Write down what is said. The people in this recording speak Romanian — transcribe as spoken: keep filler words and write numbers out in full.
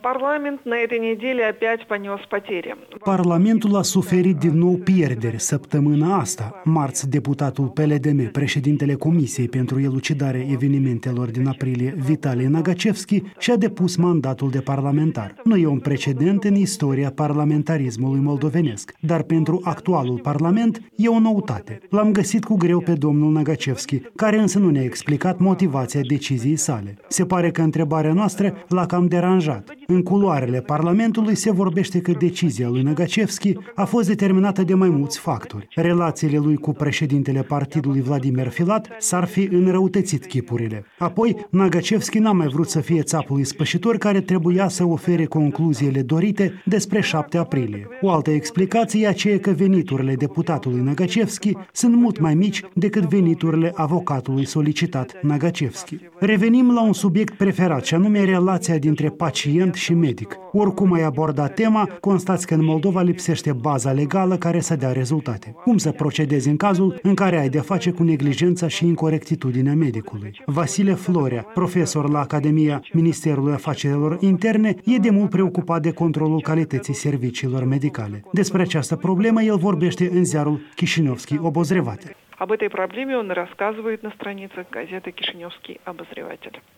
Parlament на этой неделе опять понес потери. Parlamentul a suferit din nou pierderi săptămâna asta. Marți, deputatul P L D M, președintele Comisiei pentru elucidare evenimentelor din aprilie, Vitalie Nagacevski, și-a depus mandatul de parlamentar. Nu e un precedent în istoria parlamentarismului moldovenesc, dar pentru actualul parlament e o noutate. L-am găsit cu greu pe domnul Nagacevski, care însă nu ne-a explicat motivația deciziei sale. Se pare că întrebarea noastră l-a cam deranjat. În culoarele Parlamentului se vorbește că decizia lui Nagacevski a fost determinată de mai mulți factori. Relațiile lui cu președintele partidului Vladimir Filat s-ar fi înrăutățit chipurile. Apoi, Nagacevski n-a mai vrut să fie țapul ispășitor care trebuia să ofere concluziile dorite despre șapte aprilie. O altă explicație e aceea că veniturile deputatului Nagacevski sunt mult mai mici decât veniturile avocatului solicitat Nagacevski. Revenim la un subiect preferat, și anume relația dintre pacient și medic. Oricum ai abordat tema, constați că în Moldova lipsește baza legală care să dea rezultate. Cum să procedezi în cazul în care ai de-a face cu neglijența și incorectitudinea medicului? Vasile Florea, profesor la Academia Ministerului Afacerilor Interne, e de mult preocupat de controlul calității serviciilor medicale. Despre această problemă el vorbește în ziarul Chișinevski Obozrevатель. Об этой проблеме он рассказывает на страницах газеты «Кишиневский обозреватель».